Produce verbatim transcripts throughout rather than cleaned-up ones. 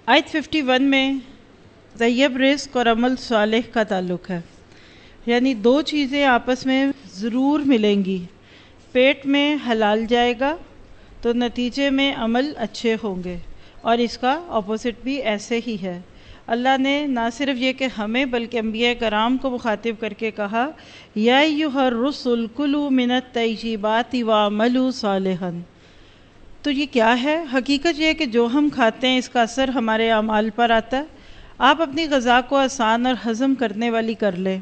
آیت fifty one میں طیب رزق اور عمل صالح کا تعلق ہے، یعنی دو چیزیں آپس میں ضرور ملیں گی. پیٹ میں حلال جائے گا تو نتیجے میں عمل اچھے ہوں گے، اور اس کا اپوزٹ بھی ایسے ہی ہے. اللہ نے نہ صرف یہ کہ ہمیں بلکہ انبیاء کرام کو مخاطب کر کے کہا یا ایھا الرسل کلوا من الطیبات واعملوا صالحا. تو یہ کیا ہے؟ حقیقت یہ ہے کہ جو ہم کھاتے ہیں اس کا اثر ہمارے اعمال پر آتا ہے. آپ اپنی غذا کو آسان اور ہضم کرنے والی کر لیں،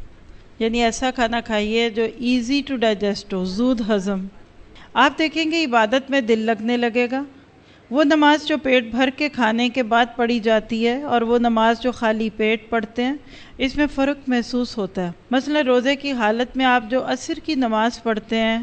یعنی ایسا کھانا کھائیے جو ایزی ٹو ڈائجسٹ ہو، زود ہضم. آپ دیکھیں گے عبادت میں دل لگنے لگے گا. وہ نماز جو پیٹ بھر کے کھانے کے بعد پڑھی جاتی ہے اور وہ نماز جو خالی پیٹ پڑھتے ہیں، اس میں فرق محسوس ہوتا ہے. مثلا روزے کی حالت میں آپ جو عصر کی نماز پڑھتے ہیں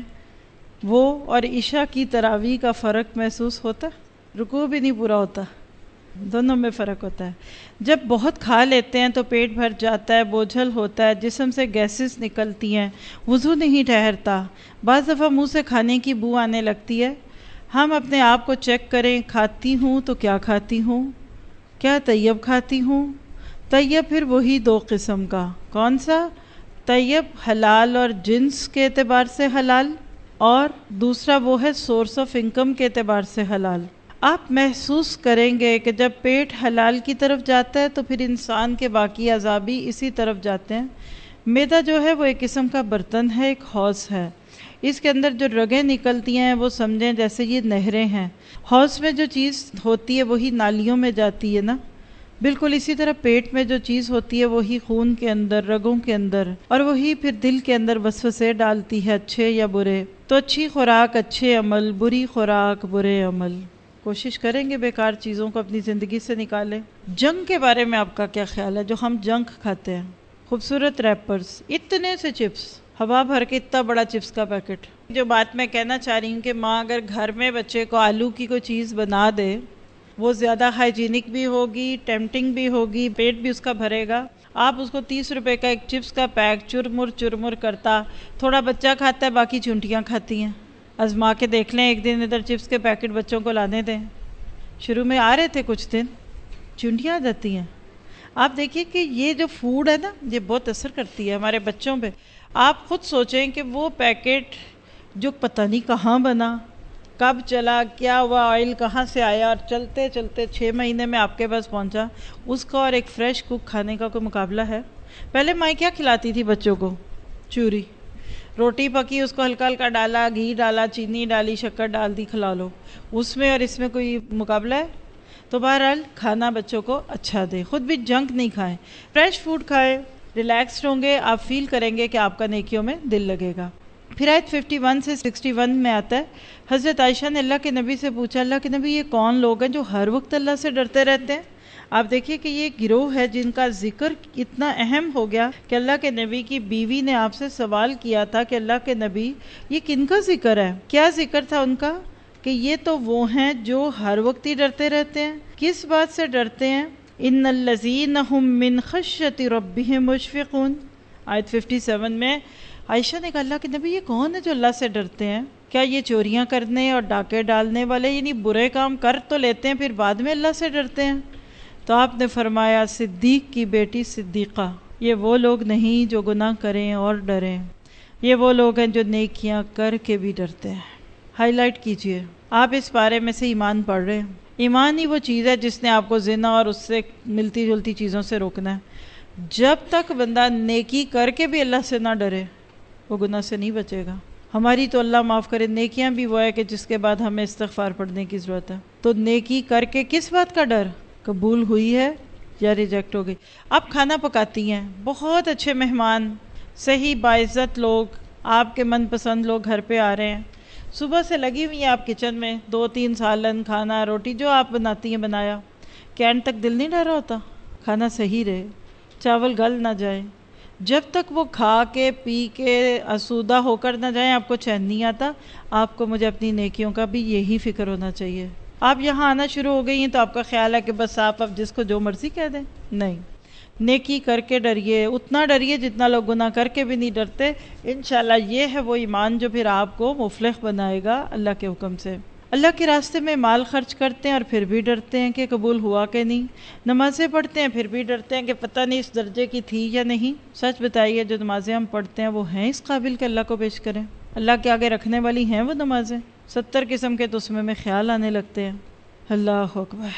وہ اور عشاء کی تراویح کا فرق محسوس ہوتا ہے. رکوع بھی نہیں پورا ہوتا، دونوں میں فرق ہوتا ہے. جب بہت کھا لیتے ہیں تو پیٹ بھر جاتا ہے، بوجھل ہوتا ہے، جسم سے گیسز نکلتی ہیں، وضو نہیں ٹھہرتا، بعض دفعہ منہ سے کھانے کی بو آنے لگتی ہے. ہم اپنے آپ کو چیک کریں، کھاتی ہوں تو کیا کھاتی ہوں؟ کیا طیب کھاتی ہوں؟ طیب پھر وہی دو قسم کا، کون سا؟ طیب حلال اور جنس کے اعتبار سے حلال، اور دوسرا وہ ہے سورس آف انکم کے اعتبار سے حلال. آپ محسوس کریں گے کہ جب پیٹ حلال کی طرف جاتا ہے تو پھر انسان کے باقی اعضاء بھی اسی طرف جاتے ہیں. معدہ جو ہے وہ ایک قسم کا برتن ہے، ایک حوض ہے. اس کے اندر جو رگیں نکلتی ہیں وہ سمجھیں جیسے یہ نہریں ہیں. حوض میں جو چیز ہوتی ہے وہی نالیوں میں جاتی ہے نا، بالکل اسی طرح پیٹ میں جو چیز ہوتی ہے وہی خون کے اندر، رگوں کے اندر، اور وہی پھر دل کے اندر وسوسے ڈالتی ہے، اچھے یا برے. تو اچھی خوراک اچھے عمل، بری خوراک برے عمل. کوشش کریں گے بیکار چیزوں کو اپنی زندگی سے نکالیں. جنک کے بارے میں آپ کا کیا خیال ہے؟ جو ہم جنک کھاتے ہیں، خوبصورت ریپرز، اتنے سے چپس، ہوا بھر کے اتنا بڑا چپس کا پیکٹ. جو بات میں کہنا چاہ رہی ہوں کہ ماں اگر گھر میں بچے کو آلو کی کوئی چیز بنا دے، وہ زیادہ ہائیجینک بھی ہوگی، ٹیمپٹنگ بھی ہوگی، پیٹ بھی اس کا بھرے گا. آپ اس کو تیس روپے کا ایک چپس کا پیک چرمر چرمر کرتا، تھوڑا بچہ کھاتا ہے، باقی چونٹیاں کھاتی ہیں. آزما کے دیکھ لیں، ایک دن ادھر چپس کے پیکٹ بچوں کو لانے دیں. شروع میں آ رہے تھے، کچھ دن چونٹیاں آ جاتی ہیں. آپ دیکھیے کہ یہ جو فوڈ ہے نا، یہ بہت اثر کرتی ہے ہمارے بچوں پہ. آپ خود سوچیں کہ وہ پیکٹ جو پتہ نہیں کہاں بنا، کب چلا، کیا ہوا، آئل کہاں سے آیا، اور چلتے چلتے چھ مہینے میں آپ کے پاس پہنچا، اس کا اور ایک فریش کوک کھانے کا کوئی مقابلہ ہے؟ پہلے مائیں کیا کھلاتی تھی بچوں کو؟ چوری. روٹی پکی، اس کو ہلکا ہلکا ڈالا، گھی ڈالا، چینی ڈالی، شکر ڈال دی، کھلا لو. اس میں اور اس میں کوئی مقابلہ ہے؟ تو بہرحال کھانا بچوں کو اچھا دے، خود بھی جنک نہیں کھائیں، فریش فوڈ کھائیں. ریلیکسڈ ہوں گے، آپ فیل کریں گے کہ آپ کا نیکیوں میں دل لگے گا. پھر آیت ففٹی ون سے سکسٹی ون میں آتا ہے، حضرت عائشہ نے اللہ کے نبی سے پوچھا، اللہ کے نبی یہ کون لوگ ہیں جو ہر وقت اللہ سے ڈرتے رہتے ہیں؟ آپ دیکھیے کہ یہ گروہ ہے جن کا ذکر اتنا اہم ہو گیا کہ اللہ کے نبی کی بیوی نے آپ سے سوال کیا تھا کہ اللہ کے نبی یہ کن کا ذکر ہے؟ کیا ذکر تھا ان کا؟ کہ یہ تو وہ ہیں جو ہر وقت ہی ڈرتے رہتے ہیں. کس بات سے ڈرتے ہیں؟ ان الذین هم من خشیۃ ربهم مشفقون. آیت ففٹی سیون میں عائشہ نے کہا، اللہ کے نبی یہ کون ہے جو اللہ سے ڈرتے ہیں؟ کیا یہ چوریاں کرنے اور ڈاکے ڈالنے والے، یعنی برے کام کر تو لیتے ہیں پھر بعد میں اللہ سے ڈرتے ہیں؟ تو آپ نے فرمایا، صدیق کی بیٹی صدیقہ، یہ وہ لوگ نہیں جو گناہ کریں اور ڈریں، یہ وہ لوگ ہیں جو نیکیاں کر کے بھی ڈرتے ہیں. ہائی لائٹ کیجئے، آپ اس بارے میں سے ایمان پڑھ رہے ہیں. ایمان ہی وہ چیز ہے جس نے آپ کو زنا اور اس سے ملتی جلتی چیزوں سے روکنا ہے. جب تک بندہ نیکی کر کے بھی اللہ سے نہ ڈرے، وہ گناہ سے نہیں بچے گا. ہماری تو اللہ معاف کرے نیکیاں بھی وہ ہے کہ جس کے بعد ہمیں استغفار پڑھنے کی ضرورت ہے. تو نیکی کر کے کس بات کا ڈر؟ قبول ہوئی ہے یا ریجیکٹ ہو گئی. آپ کھانا پکاتی ہیں، بہت اچھے مہمان، صحیح باعزت لوگ، آپ کے من پسند لوگ گھر پہ آ رہے ہیں، صبح سے لگی ہوئی ہیں آپ کچن میں، دو تین سالن، کھانا، روٹی، جو آپ بناتی ہیں بنایا، کہ اینڈ تک دل نہیں ڈر رہا ہوتا کھانا صحیح رہے، چاول گل نہ جائے؟ جب تک وہ کھا کے پی کے آسودہ ہو کر نہ جائیں آپ کو چین نہیں آتا. آپ کو مجھے اپنی نیکیوں کا بھی یہی فکر ہونا چاہیے. آپ یہاں آنا شروع ہو گئی ہیں تو آپ کا خیال ہے کہ بس آپ اب جس کو جو مرضی کہہ دیں. نہیں، نیکی کر کے ڈریے، اتنا ڈریے جتنا لوگ گناہ کر کے بھی نہیں ڈرتے. انشاءاللہ یہ ہے وہ ایمان جو پھر آپ کو مفلح بنائے گا اللہ کے حکم سے. اللہ کے راستے میں مال خرچ کرتے ہیں اور پھر بھی ڈرتے ہیں کہ قبول ہوا کہ نہیں، نمازیں پڑھتے ہیں پھر بھی ڈرتے ہیں کہ پتہ نہیں اس درجے کی تھی یا نہیں۔ سچ بتائیے جو نمازیں ہم پڑھتے ہیں وہ ہیں اس قابل کہ اللہ کو پیش کریں؟ اللہ کے آگے رکھنے والی ہیں وہ نمازیں؟ ستر قسم کے تو اس میں میں خیال آنے لگتے ہیں۔ اللہ اکبر۔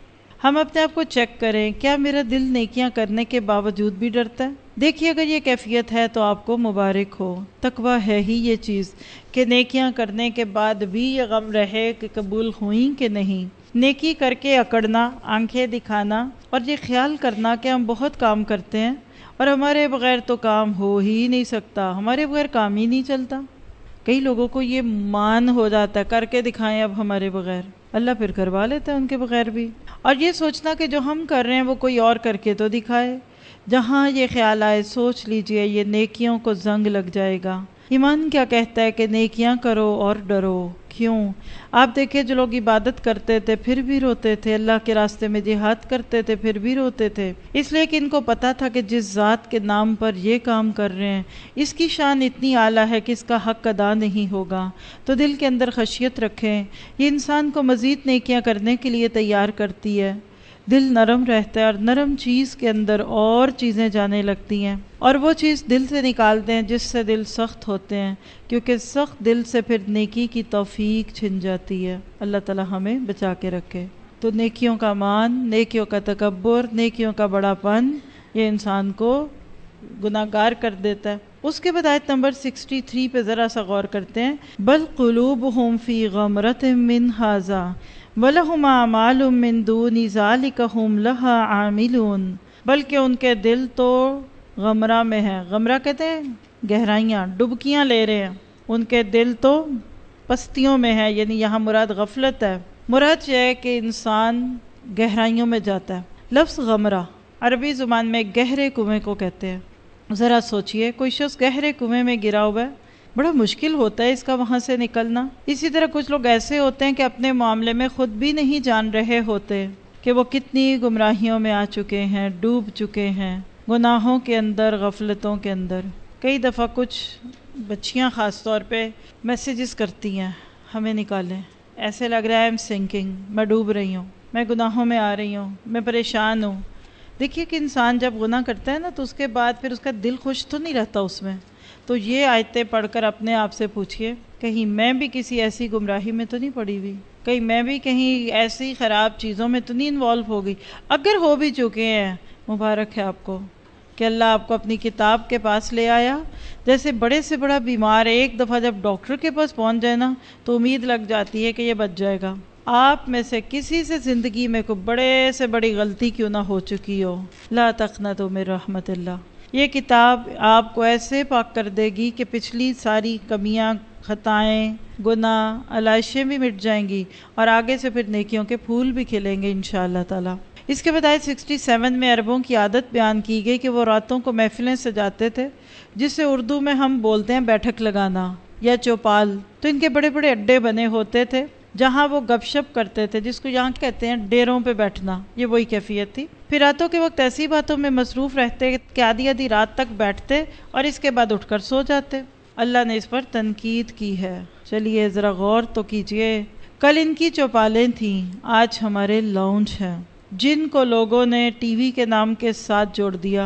ہم اپنے آپ کو چیک کریں، کیا میرا دل نیکیاں کرنے کے باوجود بھی ڈرتا ہے؟ دیکھیے اگر یہ کیفیت ہے تو آپ کو مبارک ہو۔ تقویٰ ہے ہی یہ چیز کہ نیکیاں کرنے کے بعد بھی یہ غم رہے کہ قبول ہوئیں کہ نہیں۔ نیکی کر کے اکڑنا، آنکھیں دکھانا اور یہ خیال کرنا کہ ہم بہت کام کرتے ہیں اور ہمارے بغیر تو کام ہو ہی نہیں سکتا، ہمارے بغیر کام ہی نہیں چلتا۔ کئی لوگوں کو یہ مان ہو جاتا ہے کر کے دکھائیں اب ہمارے بغیر، اللہ پھر کروا لیتا ہے ان کے بغیر بھی۔ اور یہ سوچنا کہ جو ہم کر رہے ہیں وہ کوئی اور کر کے تو دکھائے۔ جہاں یہ خیال آئے سوچ لیجئے یہ نیکیوں کو زنگ لگ جائے گا۔ ایمان کیا کہتا ہے کہ نیکیاں کرو اور ڈرو۔ کیوں؟ آپ دیکھیں جو لوگ عبادت کرتے تھے پھر بھی روتے تھے، اللہ کے راستے میں جہاد کرتے تھے پھر بھی روتے تھے، اس لیے کہ ان کو پتا تھا کہ جس ذات کے نام پر یہ کام کر رہے ہیں اس کی شان اتنی اعلیٰ ہے کہ اس کا حق ادا نہیں ہوگا۔ تو دل کے اندر خشیت رکھیں، یہ انسان کو مزید نیکیاں کرنے کے لیے تیار کرتی ہے۔ دل نرم رہتا ہے اور نرم چیز کے اندر اور چیزیں جانے لگتی ہیں، اور وہ چیز دل سے نکالتے ہیں جس سے دل سخت ہوتے ہیں، کیونکہ سخت دل سے پھر نیکی کی توفیق چھن جاتی ہے۔ اللہ تعالی ہمیں بچا کے رکھے۔ تو نیکیوں کا مان، نیکیوں کا تکبر، نیکیوں کا بڑا پن یہ انسان کو گناہ گار کر دیتا ہے۔ اس کے بعد آیت نمبر تریسٹھ پہ ذرا سا غور کرتے ہیں۔ بل قلوبہم فی غمرۃ من ھذا وَلَهُمْ أَعْمَالٌ مِّن دُونِ ذَلِكَ هُمْ لَهَا عَامِلُونَ، بلکہ ان کے دل تو غمرہ میں ہے۔ غمرہ کہتے ہیں گہرائیاں، ڈبکیاں لے رہے ہیں، ان کے دل تو پستیوں میں ہے، یعنی یہاں مراد غفلت ہے۔ مراد یہ ہے کہ انسان گہرائیوں میں جاتا ہے۔ لفظ غمرہ عربی زبان میں گہرے کنویں کو کہتے ہیں۔ ذرا سوچئے کوئی شخص گہرے کنویں میں گرا ہوا ہے، بڑا مشکل ہوتا ہے اس کا وہاں سے نکلنا۔ اسی طرح کچھ لوگ ایسے ہوتے ہیں کہ اپنے معاملے میں خود بھی نہیں جان رہے ہوتے کہ وہ کتنی گمراہیوں میں آ چکے ہیں، ڈوب چکے ہیں گناہوں کے اندر، غفلتوں کے اندر۔ کئی دفعہ کچھ بچیاں خاص طور پہ میسیجز کرتی ہیں ہمیں نکالیں، ایسے لگ رہا ہے ایم سنکنگ، میں ڈوب رہی ہوں، میں گناہوں میں آ رہی ہوں، میں پریشان ہوں۔ دیکھیے کہ انسان جب گناہ کرتا ہے نا تو اس کے بعد پھر اس کا دل خوش تو نہیں رہتا اس میں۔ تو یہ آیتیں پڑھ کر اپنے آپ سے پوچھئے کہیں میں بھی کسی ایسی گمراہی میں تو نہیں پڑی ہوئی، کہیں میں بھی کہیں ایسی خراب چیزوں میں تو نہیں انوالو ہو گئی۔ اگر ہو بھی چکے ہیں مبارک ہے آپ کو کہ اللہ آپ کو اپنی کتاب کے پاس لے آیا۔ جیسے بڑے سے بڑا بیمار ایک دفعہ جب ڈاکٹر کے پاس پہنچ جائے نا تو امید لگ جاتی ہے کہ یہ بچ جائے گا۔ آپ میں سے کسی سے زندگی میں کوئی بڑے سے بڑی غلطی کیوں نہ ہو چکی ہو، لا تقنطوا من رحمت اللہ، یہ کتاب آپ کو ایسے پاک کر دے گی کہ پچھلی ساری کمیاں، خطائیں، گناہ، علائشیں بھی مٹ جائیں گی اور آگے سے پھر نیکیوں کے پھول بھی کھلیں گے انشاءاللہ تعالی۔ اس کے بعد آیت سڑسٹھ میں عربوں کی عادت بیان کی گئی کہ وہ راتوں کو محفلیں سجاتے تھے، جس سے اردو میں ہم بولتے ہیں بیٹھک لگانا یا چوپال۔ تو ان کے بڑے بڑے اڈے بنے ہوتے تھے جہاں وہ گپ شپ کرتے تھے، جس کو یہاں کہتے ہیں ڈیروں پہ بیٹھنا، یہ وہی کیفیت تھی۔ پھر راتوں کے وقت ایسی باتوں میں مصروف رہتے کہ آدھی آدھی رات تک بیٹھتے اور اس کے بعد اٹھ کر سو جاتے۔ اللہ نے اس پر تنقید کی ہے، چلیے ذرا غور تو کیجئے۔ کل ان کی چوپالیں تھیں، آج ہمارے لاؤنج ہیں، جن کو لوگوں نے ٹی وی کے نام کے ساتھ جوڑ دیا۔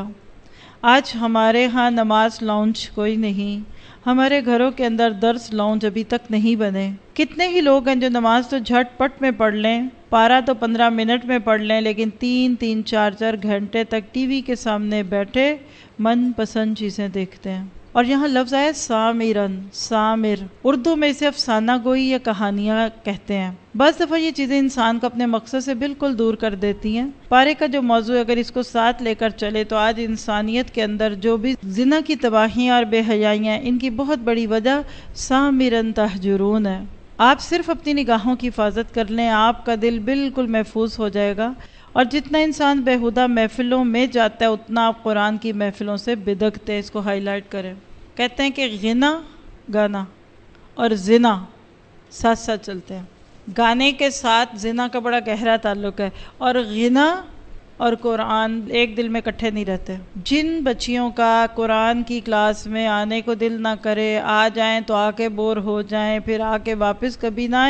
آج ہمارے ہاں نماز لاؤنج کوئی نہیں، ہمارے گھروں کے اندر درس لاؤنج ابھی تک نہیں بنے۔ کتنے ہی لوگ ہیں جو نماز تو جھٹ پٹ میں پڑھ لیں، پارا تو پندرہ منٹ میں پڑھ لیں، لیکن تین تین چار چار گھنٹے تک ٹی وی کے سامنے بیٹھے من پسند چیزیں دیکھتے ہیں۔ اور یہاں لفظ آیا سامرن، سامر، اردو میں اسے افسانہ گوئی یا کہانیاں کہتے ہیں۔ بعض دفعہ یہ چیزیں انسان کو اپنے مقصد سے بالکل دور کر دیتی ہیں۔ پارے کا جو موضوع اگر اس کو ساتھ لے کر چلے تو آج انسانیت کے اندر جو بھی زنا کی تباہیاں اور بے حیائیاں، ان کی بہت بڑی وجہ سامرن تہجرون ہے۔ آپ صرف اپنی نگاہوں کی حفاظت کر لیں، آپ کا دل بالکل محفوظ ہو جائے گا، اور جتنا انسان بیہودہ محفلوں میں جاتا ہے اتنا آپ قرآن کی محفلوں سے بدکتے ہیں۔ اس کو ہائی لائٹ کریں۔ کہتے ہیں کہ غنا، گانا اور زنا ساتھ ساتھ چلتے ہیں۔ گانے کے ساتھ زنا کا بڑا گہرا تعلق ہے، اور غنا اور قرآن ایک دل میں اکٹھے نہیں رہتے۔ جن بچیوں کا قرآن کی کلاس میں آنے کو دل نہ کرے، آ جائیں تو آ کے بور ہو جائیں، پھر آ کے واپس کبھی نہ آئیں،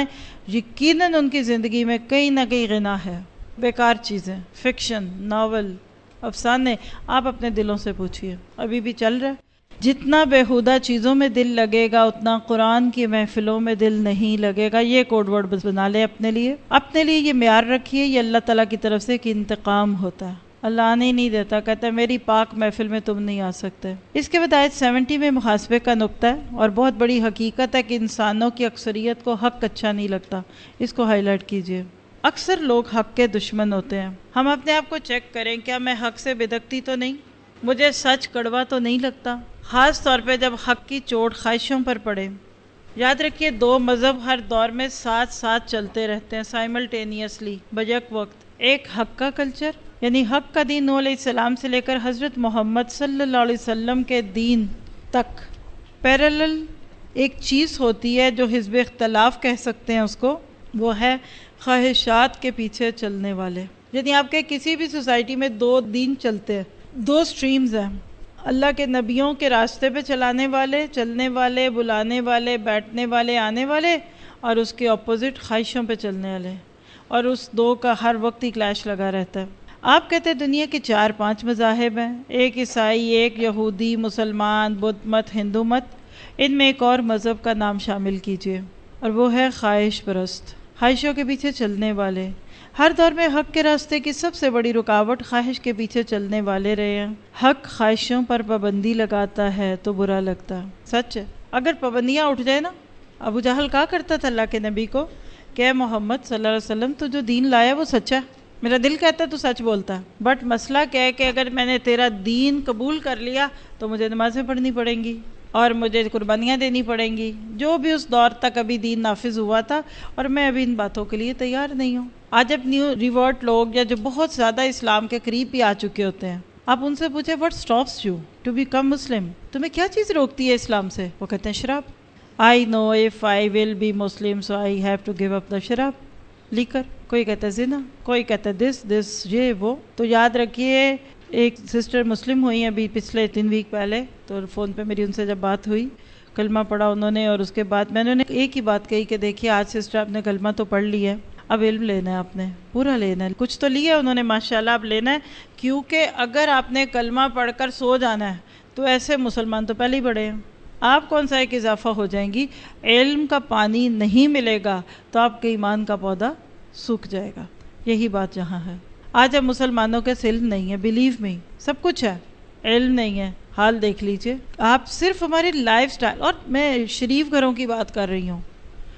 یقیناً ان کی زندگی میں کہیں نہ کہیں غنا ہے. بیکار چیزیں، فکشن، ناول، افسانے، آپ اپنے دلوں سے پوچھئے ابھی بھی چل رہا ہے. جتنا بیہودہ چیزوں میں دل لگے گا اتنا قرآن کی محفلوں میں دل نہیں لگے گا. یہ کوڈ ورڈ بنا لے اپنے لیے، اپنے لیے یہ معیار رکھیے. یہ اللہ تعالیٰ کی طرف سے ایک انتقام ہوتا ہے. اللہ آنے ہی نہیں دیتا، کہتا ہے میری پاک محفل میں تم نہیں آ سکتے. اس کے بعد آیت سیونٹی میں محاسبے کا نقطہ ہے اور بہت بڑی حقیقت ہے کہ انسانوں کی اکثریت کو حق اچھا نہیں لگتا. اس کو ہائی لائٹ کیجئے. اکثر لوگ حق کے دشمن ہوتے ہیں. ہم اپنے آپ کو چیک کریں، کیا میں حق سے بدکتی تو نہیں؟ مجھے سچ کڑوا تو نہیں لگتا؟ خاص طور پہ جب حق کی چوٹ خواہشوں پر پڑے. یاد رکھیے دو مذہب ہر دور میں ساتھ ساتھ چلتے رہتے ہیں سائملٹینیسلی، بیک وقت. ایک حق کا کلچر، یعنی حق کا دین نوح علیہ السلام سے لے کر حضرت محمد صلی اللہ علیہ وسلم کے دین تک. پیرالل ایک چیز ہوتی ہے جو حزب اختلاف کہہ سکتے ہیں اس کو، وہ ہے خواہشات کے پیچھے چلنے والے. یعنی آپ کے کسی بھی سوسائٹی میں دو دین چلتے ہیں، دو سٹریمز ہیں. اللہ کے نبیوں کے راستے پہ چلانے والے، چلنے والے، بلانے والے، بیٹھنے والے، آنے والے، اور اس کے اپوزٹ خواہشوں پہ چلنے والے. اور اس دو کا ہر وقت ہی کلیش لگا رہتا ہے. آپ کہتے ہیں دنیا کے چار پانچ مذاہب ہیں، ایک عیسائی، ایک یہودی، مسلمان، بدھ مت، ہندو مت. ان میں ایک اور مذہب کا نام شامل کیجئے اور وہ ہے خواہش پرست، خواہشوں کے پیچھے چلنے والے. ہر دور میں حق کے راستے کی سب سے بڑی رکاوٹ خواہش کے پیچھے چلنے والے رہے ہیں. حق خواہشوں پر پابندی لگاتا ہے تو برا لگتا ہے. سچ ہے. اگر پابندیاں اٹھ جائے نا، ابو جہل کہا کرتا تھا اللہ کے نبی کو کہ محمد صلی اللہ علیہ وسلم تو جو دین لایا وہ سچا ہے، میرا دل کہتا ہے تو سچ بولتا ہے، بٹ مسئلہ کیا ہے کہ اگر میں نے تیرا دین قبول کر لیا تو مجھے نمازیں پڑھنی پڑیں گی اور مجھے قربانیاں دینی پڑیں گی، جو بھی اس دور تک ابھی دین نافذ ہوا تھا، اور میں ابھی ان باتوں کے لیے تیار نہیں ہوں. آج اب نیو ریورٹ لوگ یا جو بہت زیادہ اسلام کے قریب بھی آ چکے ہوتے ہیں، آپ ان سے پوچھیں what stops you to become Muslim؟ تمہیں کیا چیز روکتی ہے اسلام سے؟ وہ کہتے ہیں شراب. I know if I will be Muslim so I have to give up the شراب. لیکر کوئی کہتا ہے زنا، کوئی کہتا ہے دس دس یہ وہ. تو یاد رکھیے ایک سسٹر مسلم ہوئی ہیں ابھی پچھلے تین ویک پہلے، تو فون پہ میری ان سے جب بات ہوئی، کلمہ پڑھا انہوں نے، اور اس کے بعد میں نے انہیں ایک ہی بات کہی کہ دیکھیے آج سسٹر آپ نے کلمہ تو پڑھ لی ہے، اب علم لینا ہے، آپ نے پورا لینا ہے. کچھ تو لیا انہوں نے ماشاءاللہ، اب لینا ہے، کیونکہ اگر آپ نے کلمہ پڑھ کر سو جانا ہے تو ایسے مسلمان تو پہلے ہی بڑے ہیں. آپ کون سا ایک اضافہ ہو جائیں گی. علم کا پانی نہیں ملے گا تو آپ کے ایمان کا پودا سوکھ جائے گا. یہی بات جہاں ہے. آج اب مسلمانوں کے علم نہیں ہے، بلیو میں سب کچھ ہے، علم نہیں ہے. حال دیکھ لیجئے آپ. صرف ہماری لائف سٹائل، اور میں شریف گھروں کی بات کر رہی ہوں،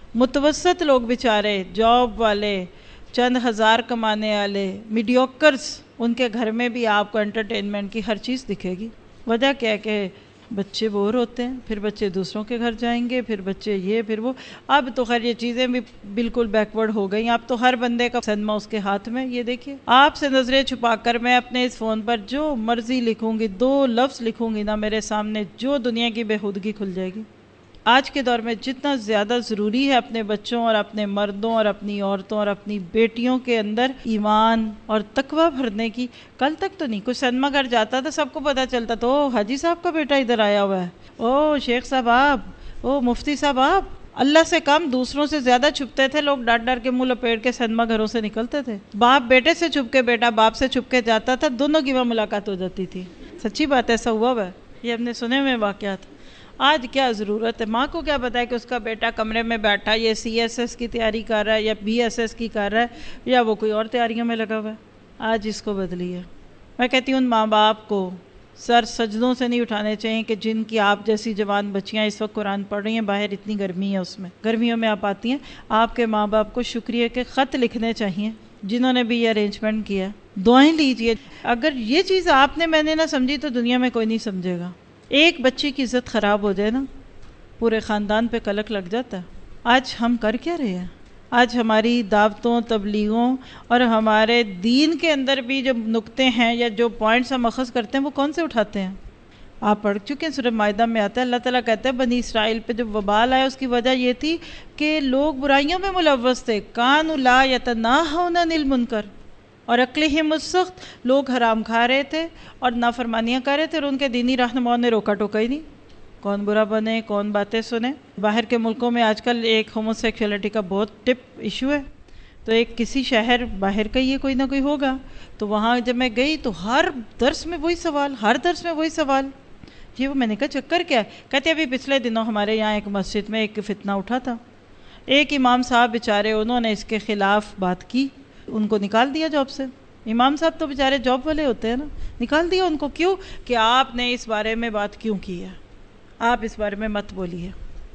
متوسط لوگ بیچارے، جاب والے، چند ہزار کمانے والے، میڈیوکرز، ان کے گھر میں بھی آپ کو انٹرٹینمنٹ کی ہر چیز دکھے گی. وجہ کیا ہے کہ بچے بور ہوتے ہیں، پھر بچے دوسروں کے گھر جائیں گے، پھر بچے یہ پھر وہ. اب تو خیر یہ چیزیں بھی بالکل بیکورڈ ہو گئی. اب تو ہر بندے کا سنما اس کے ہاتھ میں. یہ دیکھیے آپ سے نظریں چھپا کر میں اپنے اس فون پر جو مرضی لکھوں گی، دو لفظ لکھوں گی نا، میرے سامنے جو دنیا کی بےہودگی کھل جائے گی. آج کے دور میں جتنا زیادہ ضروری ہے اپنے بچوں اور اپنے مردوں اور اپنی عورتوں اور اپنی بیٹیوں کے اندر ایمان اور تقوی بھرنے کی. کل تک تو نہیں، کوئی سنما گھر جاتا تھا سب کو پتہ چلتا تو او حاجی صاحب کا بیٹا ادھر آیا ہوا ہے، او شیخ صاحب آپ، او مفتی صاحب آپ. اللہ سے کم دوسروں سے زیادہ چھپتے تھے لوگ، ڈر ڈر کے منہ لپیٹ کے سنما گھروں سے نکلتے تھے. باپ بیٹے سے چھپ کے، بیٹا باپ سے چھپ کے جاتا تھا، دونوں کی وہاں ملاقات ہو جاتی تھی. سچی بات ہے، ایسا ہوا ہوا ہے، یہ ہم نے سنے ہوئے واقعات. آج کیا ضرورت ہے؟ ماں کو کیا پتا ہے کہ اس کا بیٹا کمرے میں بیٹھا یہ سی ایس ایس کی تیاری کر رہا ہے یا بی ایس ایس کی کر رہا ہے یا وہ کوئی اور تیاریوں میں لگا ہوا ہے. آج اس کو بدلیے. میں کہتی ہوں ان ماں باپ کو سر سجدوں سے نہیں اٹھانے چاہیے کہ جن کی آپ جیسی جوان بچیاں اس وقت قرآن پڑھ رہی ہیں. باہر اتنی گرمی ہے، اس میں گرمیوں میں آپ آتی ہیں. آپ کے ماں باپ کو شکریہ کے خط لکھنے چاہیے جنہوں نے بھی یہ ارینجمنٹ کیا. دعائیں لیجئے. اگر یہ چیز آپ نے میں نے نہ سمجھی تو دنیا میں کوئی نہیں سمجھے گا. ایک بچے کی عزت خراب ہو جائے نا، پورے خاندان پہ کلک لگ جاتا ہے. آج ہم کر کیا رہے ہیں؟ آج ہماری دعوتوں، تبلیغوں اور ہمارے دین کے اندر بھی جو نقطے ہیں یا جو پوائنٹس ہم اخذ کرتے ہیں وہ کون سے اٹھاتے ہیں؟ آپ پڑھ چکے ہیں سورہ مائدہ میں آتا ہے، اللہ تعالیٰ کہتا ہے بنی اسرائیل پہ جب وبال آیا اس کی وجہ یہ تھی کہ لوگ برائیوں میں ملوث تھے. کانوا لا یتناہون عن المنکر، اور عقلہم السخت، لوگ حرام کھا رہے تھے اور نافرمانیاں کر رہے تھے اور ان کے دینی رہنماؤں نے روکا ٹوکا ہی نہیں. کون برا بنے، کون باتیں سنے. باہر کے ملکوں میں آج کل ایک ہوموسیکشولیٹی کا بہت ٹپ ایشو ہے. تو ایک کسی شہر باہر کا یہ کوئی نہ کوئی ہوگا، تو وہاں جب میں گئی تو ہر درس میں وہی سوال، ہر درس میں وہی سوال. یہ وہ میں نے کہا چکر کیا ہے؟ کہتے ابھی پچھلے دنوں ہمارے یہاں ایک مسجد میں ایک فتنہ اٹھا تھا. ایک امام صاحب بیچارے انہوں نے اس کے خلاف بات کی، ان کو نکال دیا جاب سے. امام صاحب تو بیچارے جاب والے ہوتے ہیں نا، نکال دیا ان کو. کیوں کہ آپ نے اس بارے میں بات کیوں کی ہے، آپ اس بارے میں مت بولیے.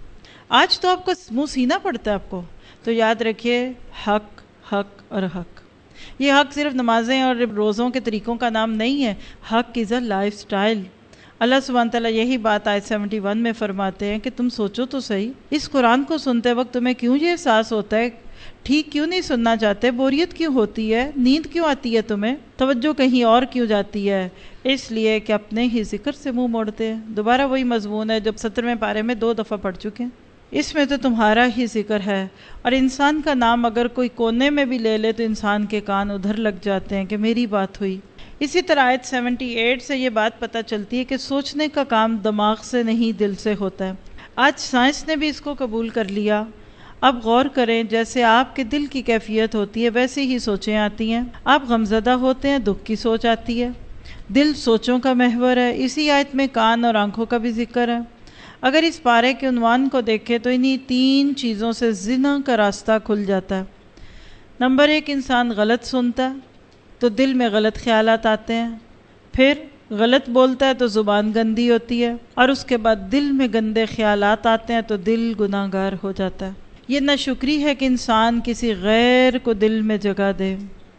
آج تو آپ کو منہ سینا پڑتا ہے آپ کو. تو یاد رکھیے حق حق اور حق. یہ حق صرف نمازیں اور روزوں کے طریقوں کا نام نہیں ہے، حق از اے لائف سٹائل. اللہ سبحانہ تعالیٰ یہی بات آیت سیونٹی ون میں فرماتے ہیں کہ تم سوچو تو صحیح، اس قرآن کو سنتے وقت تمہیں کیوں یہ احساس ہوتا ہے، ٹھیک کیوں نہیں سننا چاہتے، بوریت کیوں ہوتی ہے، نیند کیوں آتی ہے تمہیں، توجہ کہیں اور کیوں جاتی ہے؟ اس لیے کہ اپنے ہی ذکر سے منہ موڑتے ہیں. دوبارہ وہی مضمون ہے جب سترویں پارے میں دو دفعہ پڑھ چکے ہیں. اس میں تو تمہارا ہی ذکر ہے، اور انسان کا نام اگر کوئی کونے میں بھی لے لے تو انسان کے کان ادھر لگ جاتے ہیں کہ میری بات ہوئی. اسی طرح آیت سیونٹی ایٹ سے یہ بات پتہ چلتی ہے کہ سوچنے کا کام دماغ سے نہیں دل سے ہوتا ہے. آج سائنس نے بھی اس کو قبول کر لیا. اب غور کریں، جیسے آپ کے دل کی کیفیت ہوتی ہے ویسے ہی سوچیں آتی ہیں. آپ غمزدہ ہوتے ہیں، دکھ کی سوچ آتی ہے. دل سوچوں کا محور ہے. اسی آیت میں کان اور آنکھوں کا بھی ذکر ہے. اگر اس پارے کے عنوان کو دیکھیں تو انہی تین چیزوں سے زنا کا راستہ کھل جاتا ہے. نمبر ایک، انسان غلط سنتا ہے تو دل میں غلط خیالات آتے ہیں. پھر غلط بولتا ہے تو زبان گندی ہوتی ہے، اور اس کے بعد دل میں گندے خیالات آتے ہیں تو دل گناہ گار ہو جاتا ہے. یہ ناشکری ہے کہ انسان کسی غیر کو دل میں جگہ دے.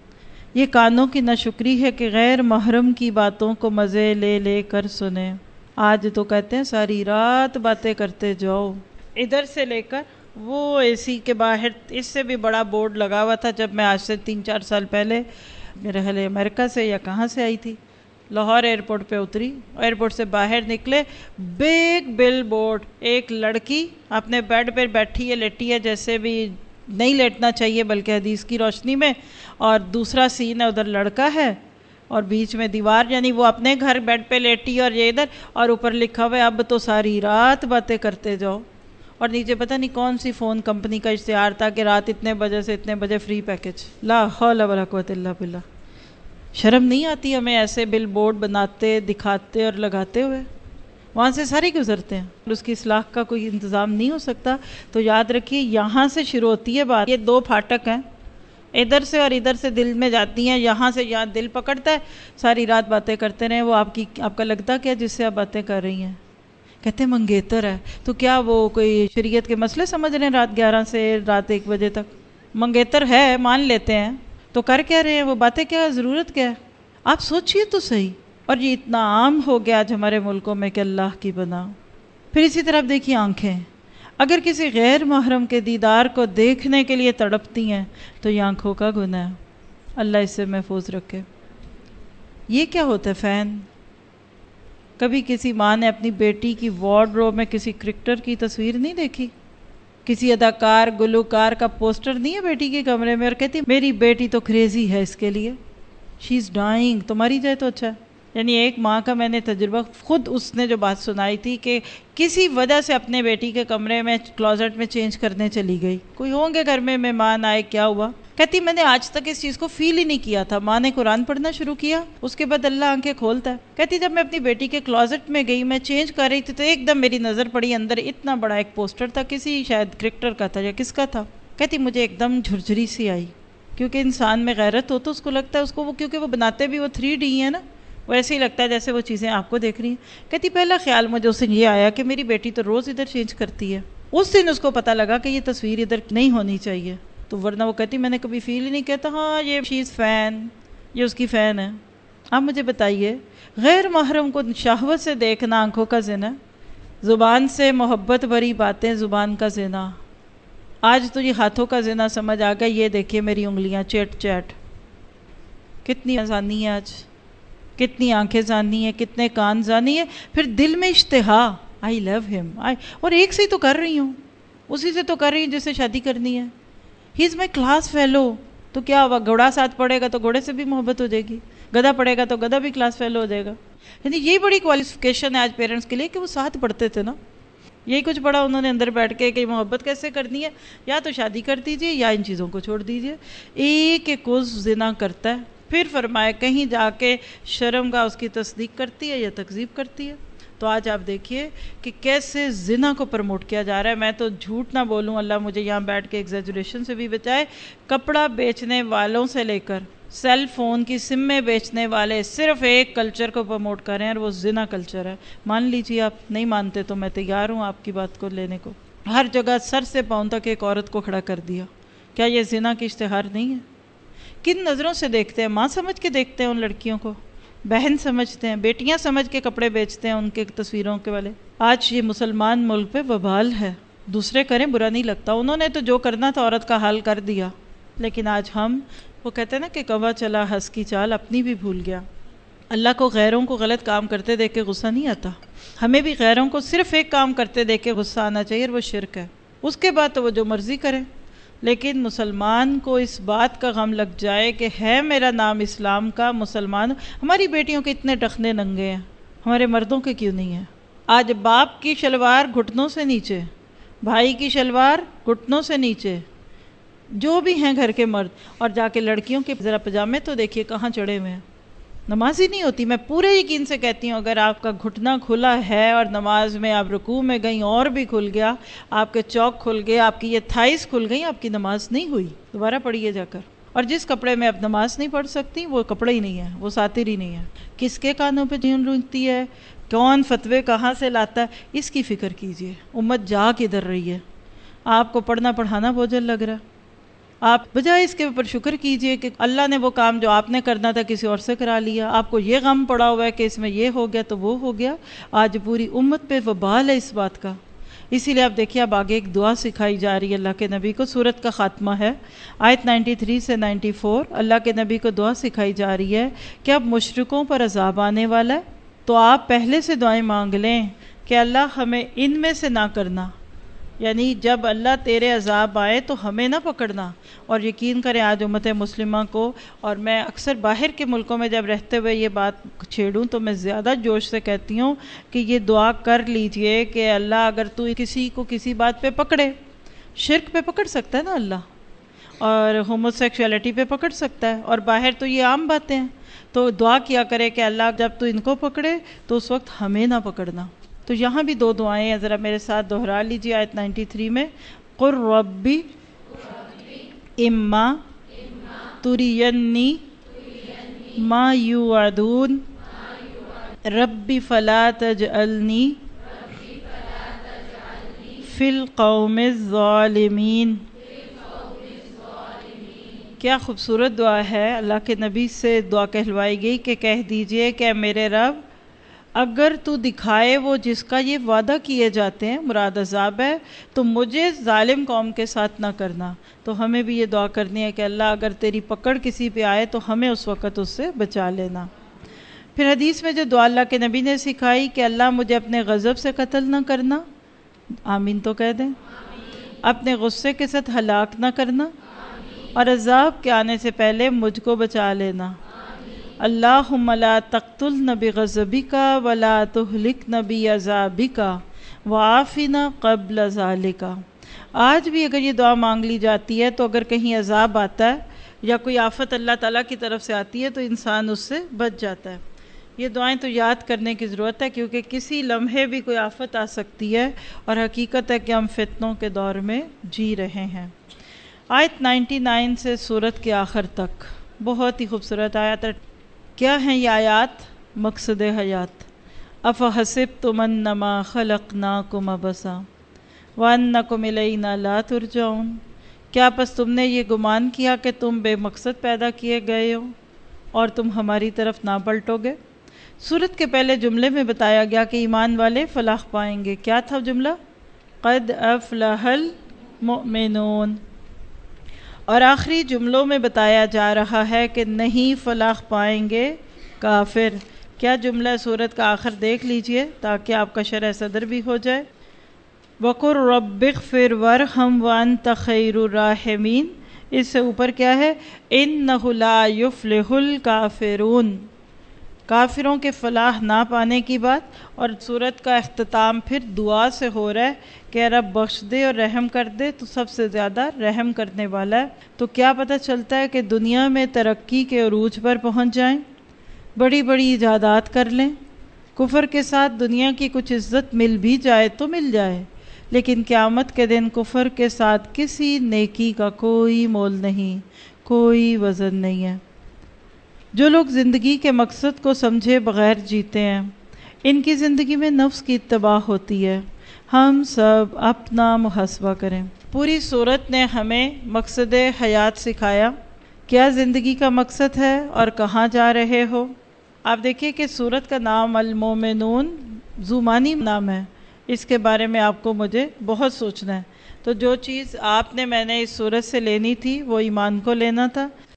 یہ کانوں کی ناشکری ہے کہ غیر محرم کی باتوں کو مزے لے لے کر سنے. آج تو کہتے ہیں ساری رات باتیں کرتے جاؤ، ادھر سے لے کر وہ اے سی کے باہر. اس سے بھی بڑا بورڈ لگا ہوا تھا جب میں آج سے تین چار سال پہلے میرے خیال امریکہ سے یا کہاں سے آئی تھی، لاہور ایئرپورٹ پہ اتری، ایئرپورٹ سے باہر نکلے، بگ بل بورڈ، ایک لڑکی اپنے بیڈ پہ بیٹھی ہے، لیٹی ہے جیسے بھی نہیں لیٹنا چاہیے بلکہ حدیث کی روشنی میں، اور دوسرا سین ہے ادھر لڑکا ہے اور بیچ میں دیوار، یعنی وہ اپنے گھر بیڈ پہ لیٹی اور یہ ادھر، اور اوپر لکھا ہوا ہے اب تو ساری رات باتیں کرتے جاؤ. اور نیچے پتہ نہیں کون سی فون کمپنی کا اشتہار تھا کہ رات اتنے بجے سے اتنے بجے فری پیکج. لا حول ولا قوت الا باللہ. شرم نہیں آتی ہمیں ایسے بل بورڈ بناتے دکھاتے اور لگاتے ہوئے؟ وہاں سے سارے گزرتے ہیں، اس کی اصلاح کا کوئی انتظام نہیں ہو سکتا. تو یاد رکھیے یہاں سے شروع ہوتی ہے بات. یہ دو پھاٹک ہیں، ادھر سے اور ادھر سے دل میں جاتی ہیں. یہاں سے یہاں دل پکڑتا ہے، ساری رات باتیں کرتے رہیں. وہ آپ کی آپ کا لگتا کیا جس سے آپ باتیں کر رہی ہیں؟ کہتے ہیں منگیتر ہے. تو کیا وہ کوئی شریعت کے مسئلے سمجھ رہے ہیں رات گیارہ سے رات ایک بجے تک؟ منگیتر ہے مان لیتے ہیں، تو کر کیا رہے ہیں وہ باتیں؟ کیا ضرورت کیا ہے؟ آپ سوچئے تو صحیح. اور یہ اتنا عام ہو گیا آج ہمارے ملکوں میں کہ اللہ کی بنا. پھر اسی طرح آپ دیکھیے آنکھیں، اگر کسی غیر محرم کے دیدار کو دیکھنے کے لیے تڑپتی ہیں تو یہ آنکھوں کا گناہ ہے. اللہ اس سے محفوظ رکھے. یہ کیا ہوتا ہے فین؟ کبھی کسی ماں نے اپنی بیٹی کی وارڈروب میں کسی کرکٹر کی تصویر نہیں دیکھی؟ کسی اداکار گلوکار کا پوسٹر نہیں ہے بیٹی کے کمرے میں، اور کہتی میری بیٹی تو کریزی ہے اس کے لیے، شی از ڈائنگ، تو مری جائے تو اچھا ہے. یعنی ایک ماں کا میں نے تجربہ، خود اس نے جو بات سنائی تھی کہ کسی وجہ سے اپنے بیٹی کے کمرے میں کلوزٹ میں چینج کرنے چلی گئی. کوئی ہوں گے گھر میں مہمان آئے، کیا ہوا؟ کہتی میں نے آج تک اس چیز کو فیل ہی نہیں کیا تھا. ماں نے قرآن پڑھنا شروع کیا، اس کے بعد اللہ آنکھیں کھولتا ہے. کہتی جب میں اپنی بیٹی کے کلوزٹ میں گئی، میں چینج کر رہی تھی تو ایک دم میری نظر پڑی، اندر اتنا بڑا ایک پوسٹر تھا، کسی شاید کرکٹر کا تھا یا کس کا تھا. کہتی مجھے ایک دم جھرجھری سی آئی، کیونکہ انسان میں غیرت ہو تو اس کو لگتا ہے، اس کو وہ کیونکہ وہ بناتے بھی وہ تھری ڈی ہے نا، وہ ایسے ہی لگتا ہے جیسے وہ چیزیں آپ کو دیکھ رہی ہیں. کہتی پہلا خیال مجھے اس سے یہ آیا کہ میری بیٹی تو روز ادھر چینج کرتی ہے. اس دن اس کو پتہ لگا کہ یہ تصویر ادھر نہیں ہونی چاہیے، تو ورنہ وہ کہتی میں نے کبھی فیل ہی نہیں. کہتا ہاں یہ شیز فین، یہ اس کی فین ہے. آپ مجھے بتائیے، غیر محرم کو شہوت سے دیکھنا آنکھوں کا زنا، زبان سے محبت بھری باتیں زبان کا زنا. آج تو یہ ہاتھوں کا زنا سمجھ آ گیا. یہ دیکھیے میری انگلیاں چیٹ چیٹ، کتنی آسانی ہے آج، کتنی آنکھیں زانی ہیں، کتنے کان زانی ہیں. پھر دل میں اشتہا، آئی لو ہم، اور ایک سے ہی تو کر رہی ہوں، اسی سے تو کر رہی ہوں جس سے شادی کرنی ہے. He is my class fellow. تو کیا ہوا؟ گھوڑا ساتھ پڑے گا تو گھوڑے سے بھی محبت ہو جائے گی، گدھا پڑے گا تو گدھا بھی کلاس فیلو ہو جائے گا. یعنی یہی بڑی کوالیفیکیشن ہے آج پیرنٹس کے لیے کہ وہ ساتھ پڑھتے تھے نا، یہی کچھ پڑھا انہوں نے اندر بیٹھ کے کہ محبت کیسے کرنی ہے، یا تو شادی کر دیجئے یا ان چیزوں کو چھوڑ دیجئے. ایک ایک عضو زنا کرتا ہے، پھر فرمایا کہیں جا کے شرمگاہ اس کی تصدیق کرتی ہے یا تکذیب کرتی ہے. تو آج آپ دیکھیے کہ کیسے زنا کو پروموٹ کیا جا رہا ہے. میں تو جھوٹ نہ بولوں، اللہ مجھے یہاں بیٹھ کے ایگزیجریشن سے بھی بچائے. کپڑا بیچنے والوں سے لے کر سیل فون کی سمیں بیچنے والے صرف ایک کلچر کو پروموٹ کر رہے ہیں، اور وہ زنا کلچر ہے. مان لیجیے، آپ نہیں مانتے تو میں تیار ہوں آپ کی بات کو لینے کو. ہر جگہ سر سے پاؤں تک ایک عورت کو کھڑا کر دیا. کیا یہ زنا کی اشتہار نہیں ہے؟ کن نظروں سے دیکھتے ہیں؟ ماں سمجھ کے دیکھتے ہیں ان لڑکیوں کو، بہن سمجھتے ہیں، بیٹیاں سمجھ کے کپڑے بیچتے ہیں ان کے تصویروں کے والے. آج یہ مسلمان ملک پہ وبال ہے. دوسرے کریں برا نہیں لگتا، انہوں نے تو جو کرنا تھا عورت کا حال کر دیا. لیکن آج ہم، وہ کہتے ہیں نا کہ کوا چلا ہنس کی چال، اپنی بھی بھول گیا. اللہ کو غیروں کو غلط کام کرتے دیکھ کے غصہ نہیں آتا. ہمیں بھی غیروں کو صرف ایک کام کرتے دیکھ کے غصہ آنا چاہیے، اور وہ شرک ہے. اس کے بعد تو وہ جو مرضی کریں. لیکن مسلمان کو اس بات کا غم لگ جائے کہ ہے میرا نام اسلام کا مسلمان. ہماری بیٹیوں کے اتنے ٹخنے ننگے ہیں، ہمارے مردوں کے کیوں نہیں ہیں؟ آج باپ کی شلوار گھٹنوں سے نیچے، بھائی کی شلوار گھٹنوں سے نیچے، جو بھی ہیں گھر کے مرد. اور جا کے لڑکیوں کے ذرا پجامے تو دیکھیے کہاں چڑھے ہوئے ہیں. نماز ہی نہیں ہوتی. میں پورے یقین سے کہتی ہوں اگر آپ کا گھٹنا کھلا ہے اور نماز میں آپ رکوع میں گئیں اور بھی کھل گیا، آپ کے چوک کھل گئے، آپ کی یہ تھائز کھل گئی، آپ کی نماز نہیں ہوئی. دوبارہ پڑھیے جا کر. اور جس کپڑے میں آپ نماز نہیں پڑھ سکتی وہ کپڑے ہی نہیں ہے، وہ ساتر ہی نہیں ہے. کس کے کانوں پہ جون رونگتی ہے، کون فتوے کہاں سے لاتا ہے، اس کی فکر کیجئے. امت جا کدھر رہی ہے؟ آپ کو پڑھنا پڑھانا بوجھل لگ رہا ہے. آپ بجائے اس کے اوپر شکر کیجئے کہ اللہ نے وہ کام جو آپ نے کرنا تھا کسی اور سے کرا لیا. آپ کو یہ غم پڑا ہوا ہے کہ اس میں یہ ہو گیا تو وہ ہو گیا. آج پوری امت پہ وبال ہے اس بات کا. اسی لیے آپ دیکھیے اب آگے ایک دعا سکھائی جا رہی ہے اللہ کے نبی کو. سورت کا خاتمہ ہے آیت نائنٹی سے نائنٹی فور. اللہ کے نبی کو دعا سکھائی جا رہی ہے کہ اب مشرکوں پر عذاب آنے والا ہے تو آپ پہلے سے دعائیں مانگ لیں کہ اللہ ہمیں ان میں سے نہ کرنا. یعنی جب اللہ تیرے عذاب آئے تو ہمیں نہ پکڑنا. اور یقین کریں آج امت مسلمہ کو، اور میں اکثر باہر کے ملکوں میں جب رہتے ہوئے یہ بات چھیڑوں تو میں زیادہ جوش سے کہتی ہوں کہ یہ دعا کر لیجئے کہ اللہ اگر تو کسی کو کسی بات پہ پکڑے، شرک پہ پکڑ سکتا ہے نا اللہ، اور ہومو سیکشولیٹی پہ پکڑ سکتا ہے، اور باہر تو یہ عام باتیں ہیں. تو دعا کیا کرے کہ اللہ جب تو ان کو پکڑے تو اس وقت ہمیں نہ پکڑنا. تو یہاں بھی دو دعائیں ہیں، ذرا میرے ساتھ دہرا لیجیے آیت نائنٹی تھری میں. قُلْ رَبِّ اِمَّا تُرِيَنِّي مَا يُوعَدُونَ رَبِّ فَلَا تَجْعَلْنِي فِي الْقَوْمِ الظَّالِمِينَ. کیا خوبصورت دعا ہے. اللہ کے نبی سے دعا کہلوائی گئی کہ کہہ دیجئے کہ میرے رب اگر تو دکھائے وہ جس کا یہ وعدہ کیے جاتے ہیں، مراد عذاب ہے، تو مجھے ظالم قوم کے ساتھ نہ کرنا. تو ہمیں بھی یہ دعا کرنی ہے کہ اللہ اگر تیری پکڑ کسی پہ آئے تو ہمیں اس وقت اس سے بچا لینا. پھر حدیث میں جو دعا اللہ کے نبی نے سکھائی کہ اللہ مجھے اپنے غضب سے قتل نہ کرنا، آمین تو کہہ دیں. اپنے غصے کے ساتھ ہلاک نہ کرنا، اور عذاب کے آنے سے پہلے مجھ کو بچا لینا. اللہم لا تقتلن بغضبک ولا تہلکن بعذابک وعافنا قبل ذالک. آج بھی اگر یہ دعا مانگ لی جاتی ہے تو اگر کہیں عذاب آتا ہے یا کوئی آفت اللہ تعالیٰ کی طرف سے آتی ہے تو انسان اس سے بچ جاتا ہے. یہ دعائیں تو یاد کرنے کی ضرورت ہے کیونکہ کسی لمحے بھی کوئی آفت آ سکتی ہے، اور حقیقت ہے کہ ہم فتنوں کے دور میں جی رہے ہیں. آیت نائنٹی نائن سے سورت کے آخر تک بہت ہی خوبصورت آیات ہے. کیا ہیں یہ آیات؟ مقصد حیات. افحسبتم انما خلقناکم عبثا وانکم الینا لا ترجعون. کیا پس تم نے یہ گمان کیا کہ تم بے مقصد پیدا کیے گئے ہو اور تم ہماری طرف نہ پلٹو گے؟ سورت کے پہلے جملے میں بتایا گیا کہ ایمان والے فلاح پائیں گے. کیا تھا جملہ؟ قد افلح المؤمنون. اور آخری جملوں میں بتایا جا رہا ہے کہ نہیں فلاح پائیں گے کافر. کیا جملہ سورت کا آخر دیکھ لیجئے تاکہ آپ کا شرح صدر بھی ہو جائے. وَقُلْ رَبِّ اغْفِرْ وَارْحَمْ وَأَنْتَ خَيْرُ الرَّاحِمِينَ. اس سے اوپر کیا ہے؟ إِنَّهُ لَا يُفْلِحُ الْكَافِرُونَ. کافروں کے فلاح نہ پانے کی بات، اور سورت کا اختتام پھر دعا سے ہو رہا ہے کہ رب بخش دے اور رحم کر دے، تو سب سے زیادہ رحم کرنے والا ہے۔ تو کیا پتہ چلتا ہے کہ دنیا میں ترقی کے عروج پر پہنچ جائیں، بڑی بڑی ایجادات کر لیں، کفر کے ساتھ دنیا کی کچھ عزت مل بھی جائے تو مل جائے، لیکن قیامت کے دن کفر کے ساتھ کسی نیکی کا کوئی مول نہیں، کوئی وزن نہیں ہے۔ جو لوگ زندگی کے مقصد کو سمجھے بغیر جیتے ہیں، ان کی زندگی میں نفس کی اتباع ہوتی ہے۔ ہم سب اپنا محاسبہ کریں۔ پوری سورت نے ہمیں مقصد حیات سکھایا، کیا زندگی کا مقصد ہے اور کہاں جا رہے ہو۔ آپ دیکھیے کہ سورت کا نام المومنون زمانی نام ہے، اس کے بارے میں آپ کو مجھے بہت سوچنا ہے۔ تو جو چیز آپ نے میں نے اس سورت سے لینی تھی وہ ایمان کو لینا تھا۔